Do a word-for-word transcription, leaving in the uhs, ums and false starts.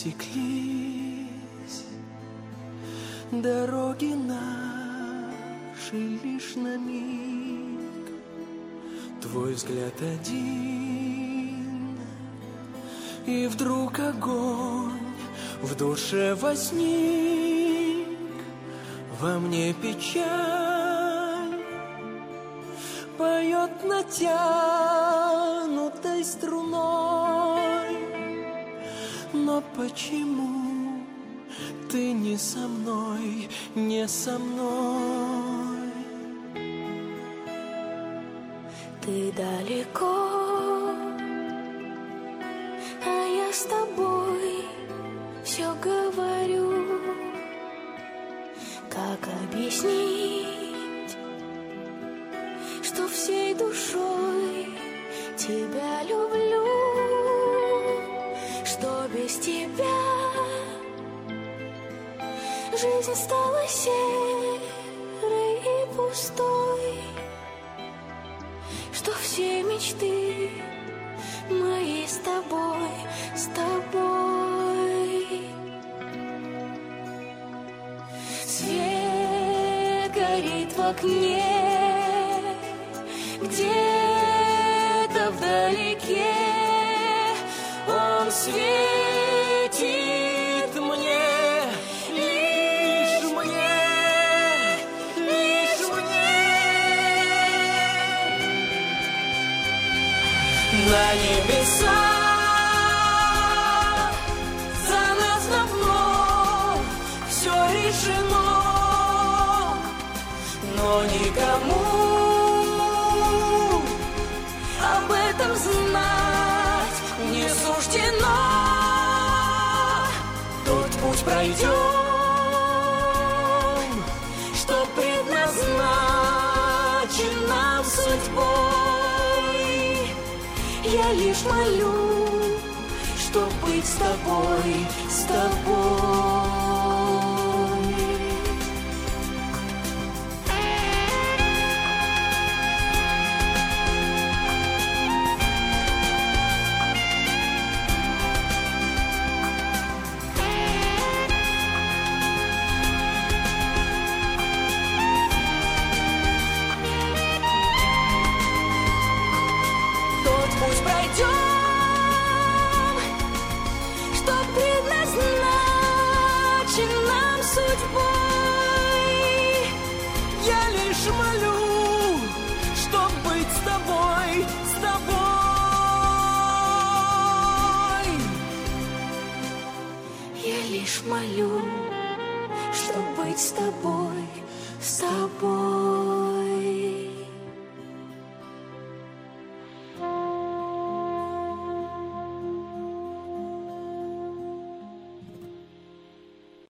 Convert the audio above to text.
пересеклись дороги наши лишь на миг. Твой взгляд один, и вдруг огонь в душе возник. Во мне печаль поет натянутой струной. Но почему ты не со мной, не со мной? Ты далеко, а я с тобой все говорю. Как объяснить, что всей душой тебя люблю, что без тебя жизнь стала серой и пустой, что все мечты мои с тобой, с тобой. Свет горит в окне, где-то вдалеке. Он светит мне, лишь мне, лишь мне. На небеса за нас давно все решено, но никому об этом знать не суждено. Тот путь пройдем, что предназначен нам судьбой. Я лишь молю, чтоб быть с тобой, с тобой. Пусть пройдем, что предназначен нам судьбой. Я лишь молю, чтоб быть с тобой, с тобой. Я лишь молю, чтоб быть с тобой, с тобой.